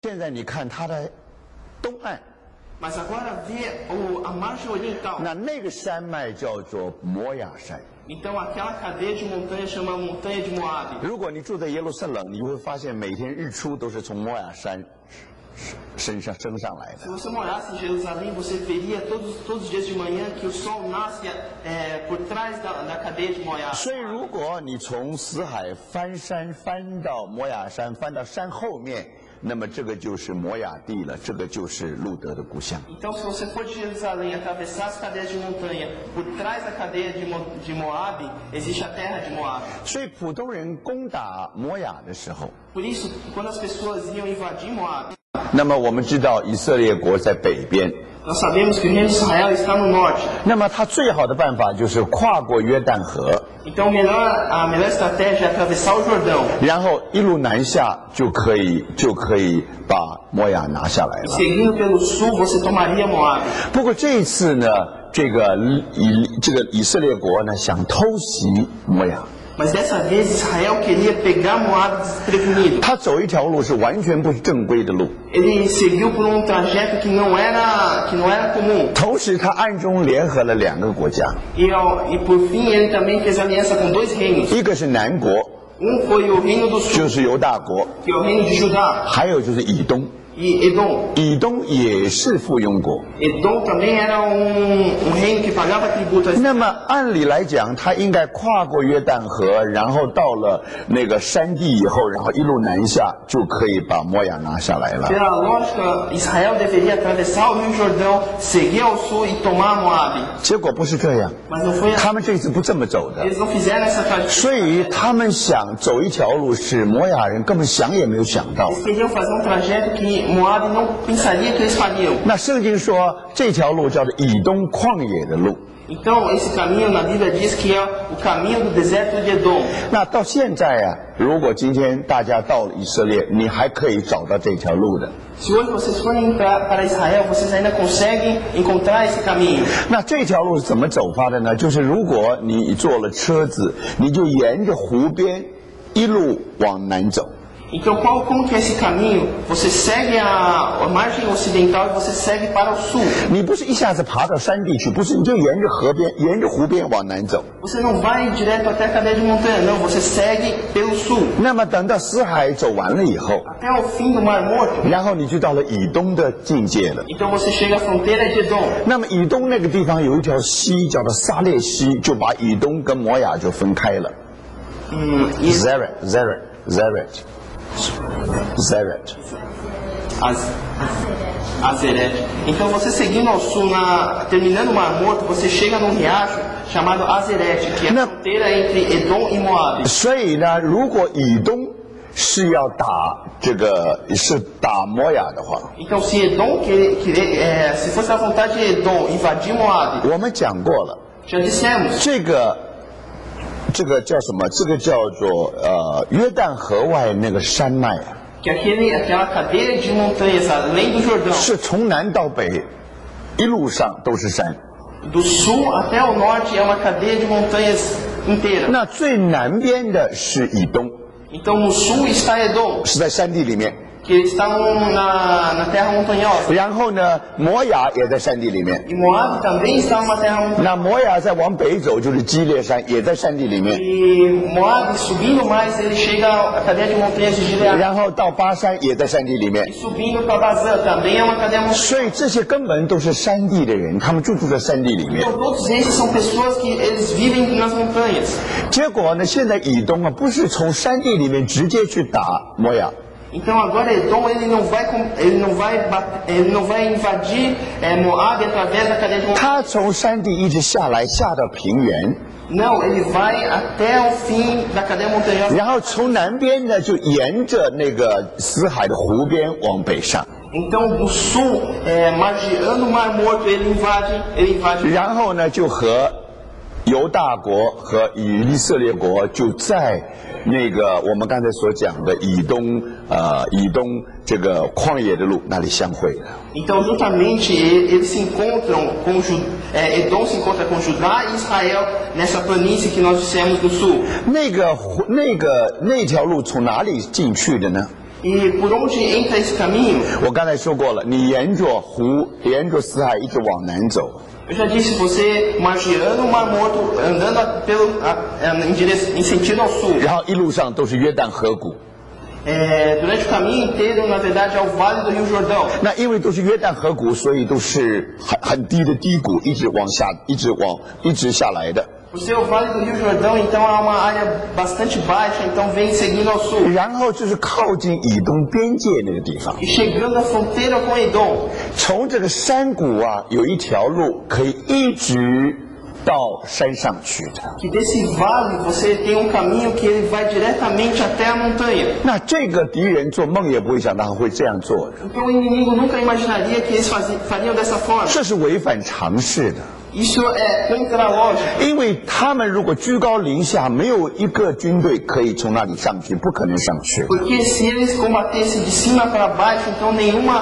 现在你看它的东岸， Mas agora vê a margem oriental. 那个山脉叫做摩亚山。 Então aquela cadeia de montanha chama montanha de Moabe. 如果你住在耶路撒冷，你会发现每天日出都是从摩亚山升上来 Se 的。 você morasse em Jerusalém, você veria todos os dias de manhã que o sol nasce por trás da cadeia de Moabe. 所以，如果你从死海翻山翻到摩亚山，翻到山后面，那么这个就是摩亚地了，这个就是路德的故乡。 Então, se você for de Jerusalém atravessar as cadeias de montanha, por trás da cadeia de Moabe, existe a terra de Moabe. 所以，普通人攻打摩亚的时候， Por isso, quando as pessoas iam invadir Moabe, 那么我们知道以色列国在北边， nós sabemos que o reino de Israel está no norte. 那么他最好的办法就是跨过约旦河， Então, a melhor estratégia é atravessar o Jordão. 然后一路南下就可以把摩亚拿下来 E 了。 seguindo pelo sul, você tomaria Moabe. 不过这一次呢，这个以色列国呢想偷袭摩亚， Mas dessa vez Israel queria pegar Moabe desprevenido. 他走一条路是完全不正规的路， Ele seguiu por trajeto que não era comum. 同时他暗中联合了两个国家， E por fim ele também fez aliança com dois reinos. 一个是南国， Foi o reino do 就 sul, 是犹大国， que é o reino de Judá, 还有就是以东。 e Edom. 以东也是附庸国。 Edom também era reino que pagava tributo a Israel. 那么按理来讲，他应该跨过约旦河，然后到了那个山地以后，然后一路南下，就可以把摩亚拿下来了。 Pela lógica, Israel deveria atravessar o Rio Jordão, seguir ao sul e tomar Moabe. 结果不是这样， Mas não foi 他们这次不这么走的， Eles não fizeram essa trajetória. 所以他们想走一条路是摩亚人根本想也没有想到。 Eles queriam fazer trajeto que Moabe não pensaria que eles fariam. 那圣经说这条路叫做以东旷野的路。 Então, esse caminho na Bíblia diz que é o caminho do deserto de Edom. 那到现在啊，如果今天大家到了以色列，你还可以找到这条路的。 Se hoje vocês forem para Israel, vocês ainda conseguem encontrar esse caminho. 那这条路是怎么走法的呢？就是如果你坐了车子，你就沿着湖边一路往南走。 Então, como que é esse caminho? Você segue a margem ocidental e você segue para o sul. 你不是一下子爬到山地去，不是，你就沿着河边、沿着湖边往南走。 Você não vai direto até a cadeia de montanha, não. Você segue pelo sul. 那么等到死海走完了以后， Até o fim do Mar Morto. 然后你就到了以东的境界了。 Então, você chega à fronteira de Edom. 那么以东那个地方有一条溪叫做撒列溪，就把以东跟摩亚就分开了。Zeret. Azeret. Então, você seguindo ao sul, terminando o Mar Morto, você chega num riacho chamado Azeret, que é a fronteira entre Edom e Moabe. 所以呢，如果以东是要打摩亚的话， Então, se Edom se fosse a vontade de Edom invadir Moabe, 我们讲过了， já dissemos. 这个叫什么？这个叫做约旦河外那个山脉啊， Que aquela cadeia de montanhas além do Jordão, 是从南到北一路上都是山。 do sul até o norte é uma cadeia de montanhas inteira. 那最南边的是以东， Então, no sul está Edom, 是在山地里面。 que eles estão na terra montanhosa. 然后呢，摩亚也在山地里面。 E Moabe também está numa terra montanhosa. 那摩亚再往北走就是基列山，也在山地里面。 E Moabe, subindo mais, ele chega à cadeia de montanhas de Gilead. 然后到巴山也在山地里面 E。subindo para Bazã, também é uma cadeia montanhosa. 所以这些根本都是山地的人，他们就住在山地里面。 Então, todos esses são pessoas que eles vivem nas montanhas. 结果呢，现在以东啊，不是从山地里面直接去打摩亚， Então agora Edom ele não vai invadir Moabe através da cadeia de montanhas. 他从山地一直下来，下到平原， Não, ele vai até o fim da cadeia montanhosa. 然后从南边呢就沿着那个死海的湖边往北上， Então do sul, margeando o Mar Morto, ele invade. 然后呢就和犹大国和以色列国就在那个我们刚才所讲的以东这个旷野的路那里相会了。 Então juntamente eles se encontram Edom se encontra com Judá e Israel nessa planície que nós dissemos do sul. 那条路从哪里进去的呢？ E por onde entra esse caminho? 我刚才说过了，你沿着湖，沿着死海一直往南走。 Eu já disse, você margeando o Mar Morto, andando em sentido ao sul. 然后一路上都是约旦河谷。 Durante o caminho inteiro, na verdade, é o Vale do Rio Jordão. 那因为都是约旦河谷，所以都是很低的低谷，一直往下，一直下来的。 Por ser o Vale do Rio Jordão, então é uma área bastante baixa, então vem seguindo ao sul. 然后就是靠近以东边界那个地方。 E chegando à fronteira com Edom. 从这个山谷啊，有一条路可以一直到山上去的。 Que desse vale você tem caminho que ele vai diretamente até a montanha. 那这个敌人做梦也不会想到他会这样做的。 Então o inimigo nunca imaginaria que eles fariam dessa forma. 这是违反常识的。 Isso é contra a lógica. 因为他们如果居高临下，没有一个军队可以从那里上去，不可能上去。 Porque se eles combatessem de cima para baixo, então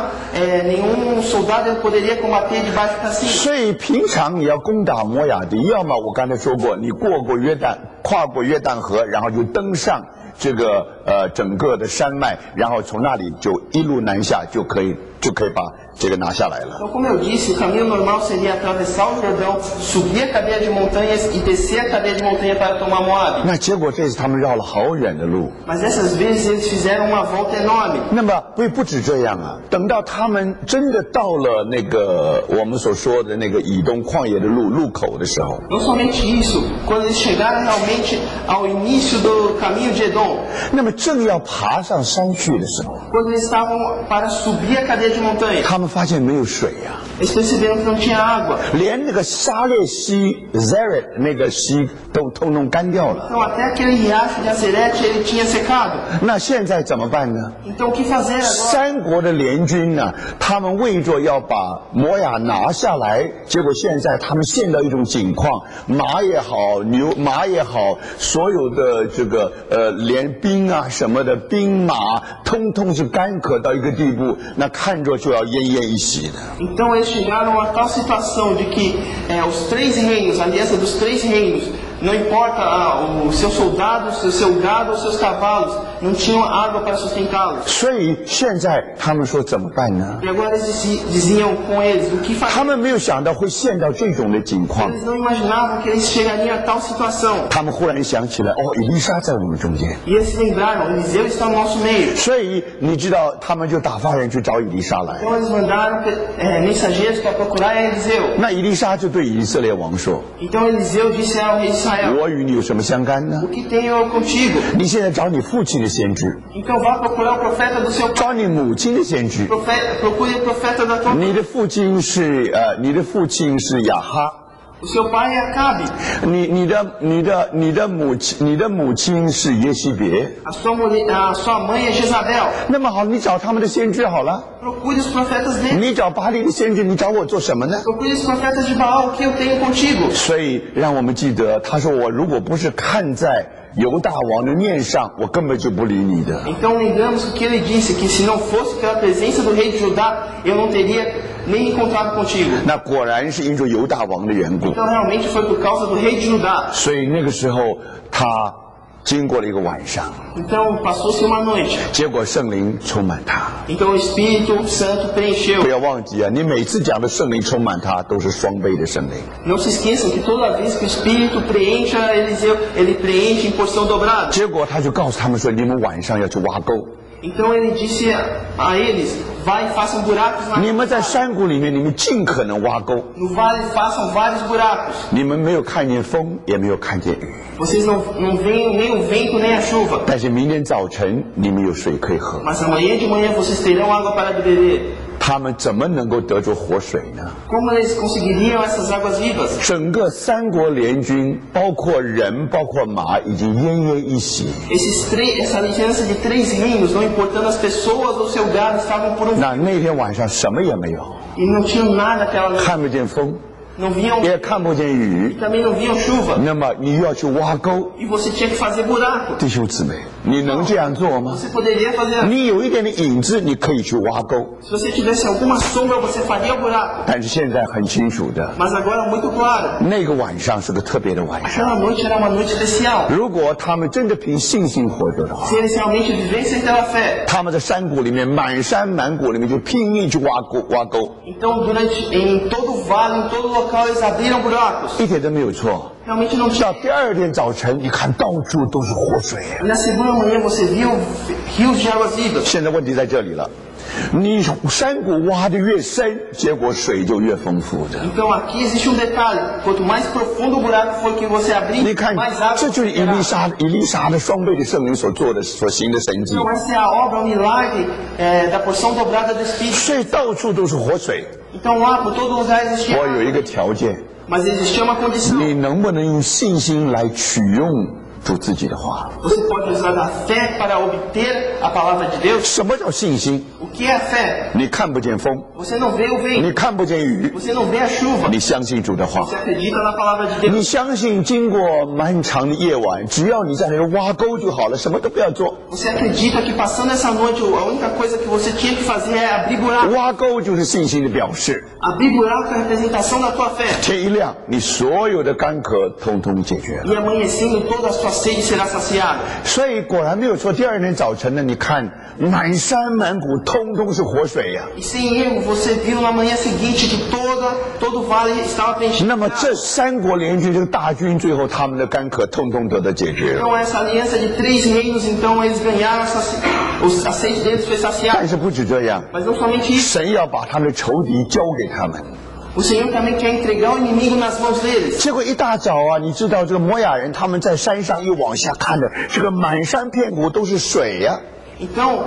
nenhum soldado poderia combater de baixo para cima. 所以平常你要攻打摩亚地，要么我刚才说过，你跨过约旦河，然后就登上这个整个的山脉，然后从那里就一路南下，就可以把这个拿下来了。 Então, como eu disse, o caminho normal seria atravessar o Jordão, subir a cadeia de montanhas e descer a cadeia de montanha para tomar Moab. 那结果这次他们绕了好远的路。 Mas dessas vezes eles fizeram uma volta enorme. 那么不止这样啊，等到他们真的到了那个我们所说的那个以东旷野的路口的时候， Não somente isso, quando eles chegaram realmente ao início do caminho de Edom, 那么正要爬上山去的时候， quando eles estavam para subir a cadeia de montanha, 他们发现没有水呀、 eles perceberam que não tinha água. 连那个沙列溪 Zered 那个溪都通通干掉了。 Então até aquele riacho de Azerete ele tinha secado. 那现在怎么办呢？ Então o que fazer agora? 三国的联军呢、他们为着要把摩亚拿下来，结果现在他们陷到一种境况，马也好，马也好，所有的这个连兵啊什么的兵马，通通是干渴到一个地步，那看着就要奄奄一息的。 Então eles chegaram a tal situação de que os três reinos, a aliança dos três reinos, não importa os seus soldados, o seu gado ou seus cavalos, não tinham água para sustentá-los. 所以现在他们说怎么办呢？ E agora eles diziam com eles o que 他 fazer. 们没有想到会陷到这种的境况， Eles não imaginavam que eles chegariam a tal situação. 他们忽然想起来，哦，以利沙在我们中间， E eles se lembraram, Eliseu está no nosso meio. 所以你知道，他们就打发人去找以利沙来。 Então eles mandaram mensageiros para procurar Eliseu. 那以利沙就对以色列王说 Então Eliseu disse ao rei de：“ Israel, 我与你有什么相干呢？ o que tenho eu contigo? 你现在找你父亲的先知， Então vá procurar o profeta do seu pai. 找你母亲的先知。 Procure o profeta da tua 你的父亲是亚哈， O seu pai é Acabe. 你的母亲是耶西别。 A sua mãe é Jezabel. 那么好，你找他们的先知好了。 Procure os profetas dele. 你找巴黎的先知，你找我做什么呢？ Procure os profetas de Baal, o que eu tenho contigo. 所以让我们记得，他说我如果不是看在犹大王的面上，我根本就不理你的。 Então lembramos o que ele disse, que se não fosse pela presença do rei de Judá, eu não teria nem encontrado contigo. 那果然是因着犹大王的缘故， Então realmente foi por causa do rei de Judá. 所以那个时候他经过了一个晚上， Então passou-se uma noite. 结果圣灵充满他。 Então o Espírito Santo 不 preencheu. 要忘记啊，你每次讲的圣灵充满他，都是双倍的圣灵。 Não se esqueçam que toda vez que o Espírito preenche a Eliseu, ele preenche em porção dobrada. 结果他就告诉他们说，你们晚上要去挖沟。 Então ele disse a eles: vai e façam buracos 你们在山谷里面，你们尽可能挖沟。 no vale, façam vários buracos. 你们没有看见风，也没有看见雨， Vocês não veem nem o vento nem a chuva. 但是明天早晨你们有水可以喝。 Mas amanhã de manhã vocês terão água para beber. 他们怎么能够得着活水呢？ Como eles conseguiriam essas águas vivas? 整个三国联军，包括人，包括马，已经奄奄一息。 Essa aliança de três reinos, não importando as pessoas ou seu gado, estavam por 那天晚上什么也没有， e não tinham nada aquela noite. 看不见风， Não viam, 也看不见雨。 também não viam chuva. 那么你又要去挖沟， E você tinha que fazer buraco. 弟兄姊妹， 你能这样做吗？ Você poderia fazer. 你有一点的影子，你可以去挖沟。 Se você tivesse alguma sombra, você faria o buraco. 但是现在很清楚的， Mas agora muito claro. 那个晚上是个特别的晚上。 Aquela noite era uma noite especial. 如果他们真的凭信心活着的话， Se eles realmente vivessem pela fé. 他们在山谷里面满山满谷里面就拼命去挖沟， Então, em todo o vale, em todo o local, eles abriram buracos. 一点都没有错。 Realmente não 到 tinha. 第二天早晨，你看到处都是活水。 E na segunda manhã você viu rios de águas vivas. 现在问题在这里了，你山谷挖得越深，结果水就越丰富的。 Então aqui existe detalhe. Quanto mais profundo o buraco for que você abrir, 你看 mais água 这就是以 terá. 利沙的双倍的圣灵所做的、所行的神迹。 Então essa é a obra, o milagre da porção dobrada do Espírito. 所以到处都是活水。 Então lá por todo lugar existia 我有一 água. 个条件， Mas existia uma condição. 你能不能用信心来取用主自己的话？ Você pode usar a fé para obter a palavra de Deus. 什么叫信心？ O que é a fé? 你看不见风， Você não vê o 你 vento. 看不见雨， Você não vê a chuva. 你相信主的话 Você，acredita na palavra de Deus. 你相信经过漫长的夜晚，只要你在那个挖沟就好了，什么都不要做。 Você acredita que passando essa noite, a única coisa que você tinha que fazer é abrir buraco. 挖沟就是信心的表示。 Abrir buraco é a representação da tua fé. 天一亮，你所有的干渴通通解决了。 E amanhecendo, toda a sua sede será saciada. 所以果然没有错。第二天早晨呢，你看满山满谷通通是活水呀、 E sem erro, você viu na manhã seguinte que todo o vale estava preenchido. 那么这三国联军这个大军，最后他们的干渴通通得到解决了。 Então essa aliança de 3 reinos, então eles ganharam, a sede deles foi 但 saciada. 是不止这样， Mas não somente isso, 神要把他们的仇敌交给他们。 o Senhor também quer entregar o inimigo nas mãos deles. 结果一大早啊，你知道这个摩亚人他们在山上一往下看的，这个满山遍谷都是水呀、 Então,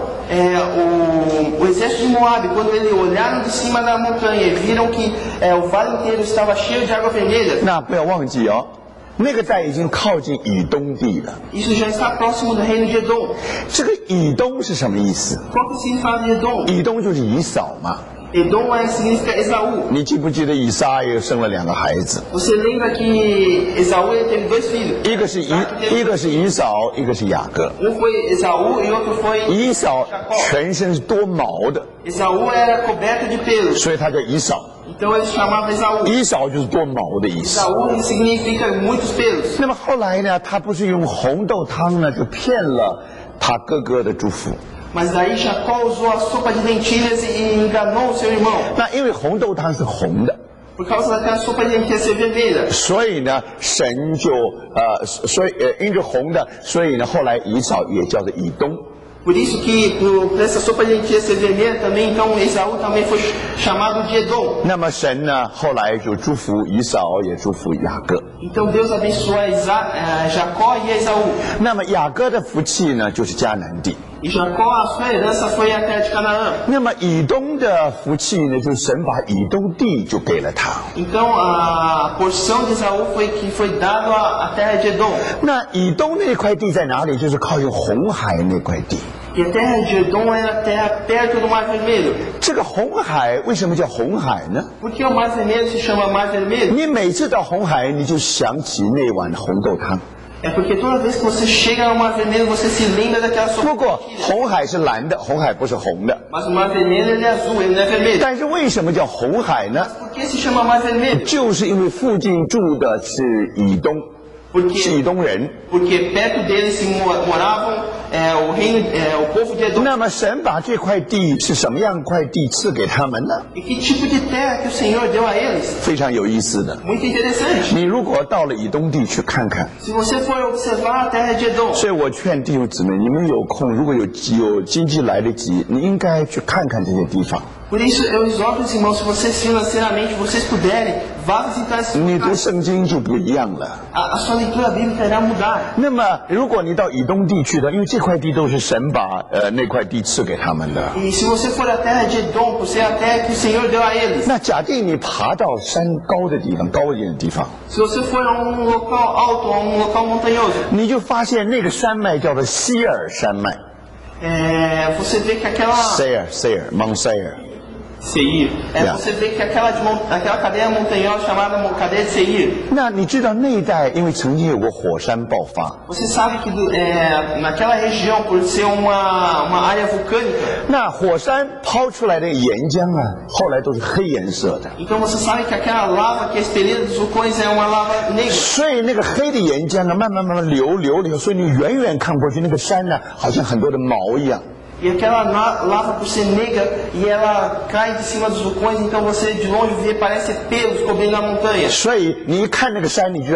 o exército de Moabe, quando eles olharam de cima da montanha e viram que o vale inteiro estava cheio de água vermelha, 那不要忘记哦，那个在已经靠近以东地了。 isso já está próximo do reino de Edom. 这个以东是什么意思？ Qual que é o significado de Edom? 以东就是以扫嘛。 Edom significa Esaú. 你记不记得以撒也生了2个孩子？ Você lembra que Esaú ele teve 2 filhos? 一个是以扫，一个是雅各。 foi Esaú e outro foi 以扫全身是多毛的， Esaú era coberto de pelos. 所以他叫以扫。 Então ele chamava Esaú. 以扫就是多毛的意思。 Esaú significa muitos pelos. 那么后来呢，他不是用红豆汤呢，就骗了他哥哥的祝福。 Mas daí Jacó usou a sopa de lentilhas e enganou o seu irmão. 那因为红豆汤是红的， Por causa daquela sopa de lentilhas ser vermelha. 所以呢，神就因着红的，所以呢，后来以扫也叫做以东。 Por isso que por essa sopa de lentilhas ser vermelha também, então Esaú também foi chamado de Edom. 那么神呢，后来就祝福以扫，也祝福雅各。 Então Deus abençoou Jacó e Esaú. 那么雅各的福气呢，就是迦南地。 E Jacó, a sua herança foi a terra de Canaã. 那么以东的福气呢，就是神把以东地就给了他。 Então a porção de Esaú foi que foi dado à terra de Edom. 那以东那块地在哪里？就是靠近红海那块地。 E a terra de Edom era a terra perto do Mar Vermelho. 这个红海为什么叫红海呢？ Por que o Mar Vermelho se chama Mar Vermelho? 你每次到红海，你就想起那碗红豆汤。 É porque toda vez que você chega ao Mar Vermelho, você se lembra daquela 不 sopa. 过红海是蓝的，红海不是红的。 Mas o Mar Vermelho ele é azul, ele não é vermelho. 但是为什么叫红海呢？ Por que se chama Mar Vermelho? 就是因为附近住的是以东，是以东人。 Porque perto deles se moravam o povo de Edom. 那么神把这块地是什么样块地赐给他们呢？ E que tipo de terra que o Senhor deu a eles? 非常有意思的。 Muito interessante. 你如果到了以东地去看看， Se você for observar a terra de Edom, 所以我劝弟兄姊妹，你们有空，如果有经济来得及，你应该去看看这些地方。 por isso eu exorto os irmãos, se vocês financeiramente vocês puderem, vá visitar esses 你读 lugares. 圣经就不一样了。 A sua leitura bíblica irá mudar. 那么，如果你到以东地去的，因为这块地都是神把那块地赐给他们的。 E se você for à terra de Edom, por ser a terra que o Senhor deu a eles, 那假定你爬到山高的地方，高一点的地方， se você for a local alto, a local montanhoso, 你就发现那个山脉叫做希尔山脉 você vê que aquela ，Seir Mount Seir。 Seir. Você vê que aquela cadeia montanhosa chamada cadeia de Seir. 那你知道那一带因为曾经有过火山爆发， Você sabe que naquela região, por ser uma área vulcânica, 那火山抛出来的岩浆啊，后来都是黑颜色的。 então você sabe que aquela lava que é expelida dos vulcões é uma lava negra. 所以那个黑的岩浆啊，慢慢流，所以你远远看过去，那个山呢，好像很多的毛一样。 E aquela lava, por ser negra, e ela cai de cima dos vulcões, então você de longe vê, parece pelos cobrindo a montanha. 所以你一看那个山，你就